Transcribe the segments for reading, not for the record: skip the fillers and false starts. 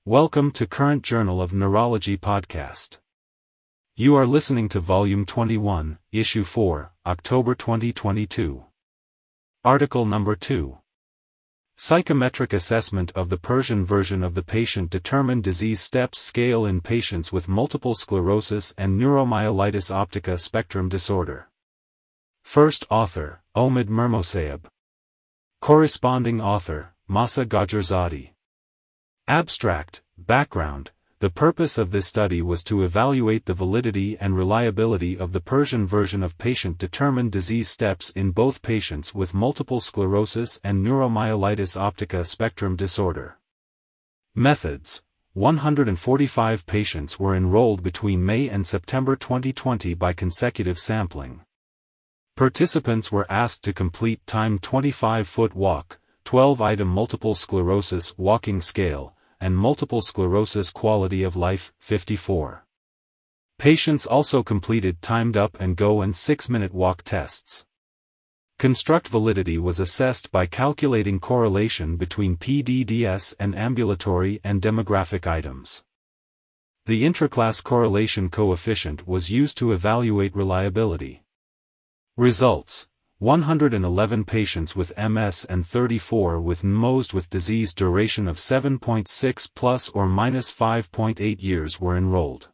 Welcome to Current Journal of Neurology podcast. You are listening to Volume 21, Issue 4, October 2022. Article Number 2. Psychometric Assessment of the Persian version of the Patient-Determined Disease Steps Scale in Patients with Multiple Sclerosis and Neuromyelitis Optica Spectrum Disorder. First author, Omid Mirmosaab. Corresponding author, Masa Ghajarzadeh. Abstract, background. The purpose of this study was to evaluate the validity and reliability of the Persian version of patient-determined disease steps in both patients with multiple sclerosis and neuromyelitis optica spectrum disorder. Methods: 145 patients were enrolled between May and September 2020 by consecutive sampling. Participants were asked to complete timed 25-foot walk, 12-item multiple sclerosis walking scale, and multiple sclerosis quality of life, 54. Patients also completed timed up and go and 6-minute walk tests. Construct validity was assessed by calculating correlation between PDDS and ambulatory and demographic items. The intraclass correlation coefficient was used to evaluate reliability. Results: 111 patients with MS and 34 with NMOSD with disease duration of 7.6 plus or minus 5.8 years were enrolled.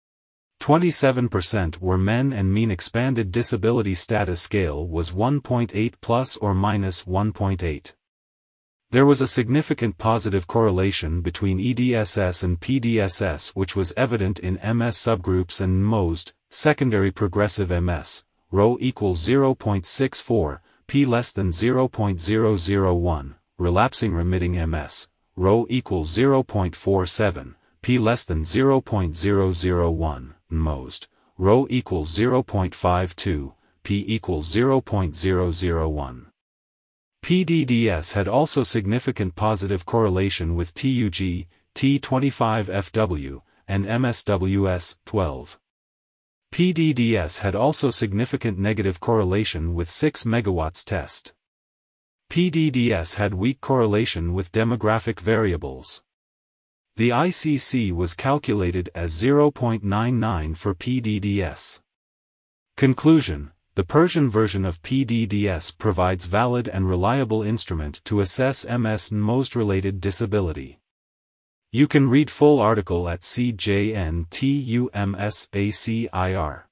27% were men and mean expanded disability status scale was 1.8 plus or minus 1.8. There was a significant positive correlation between EDSS and PDSS which was evident in MS subgroups and NMOSD, secondary progressive MS. Rho equals 0.64, p less than 0.001, relapsing remitting MS, Rho equals 0.47, p less than 0.001, NMOSD, Rho equals 0.52, p equals 0.001. PDDS had also significant positive correlation with TUG, T25FW, and MSWS, 12. PDDS had also significant negative correlation with 6 megawatts test. PDDS had weak correlation with demographic variables. The ICC was calculated as 0.99 for PDDS. Conclusion: the Persian version of PDDS provides valid and reliable instrument to assess MS and NMOSD-related disability. You can read full article at CJNTUMSACIR.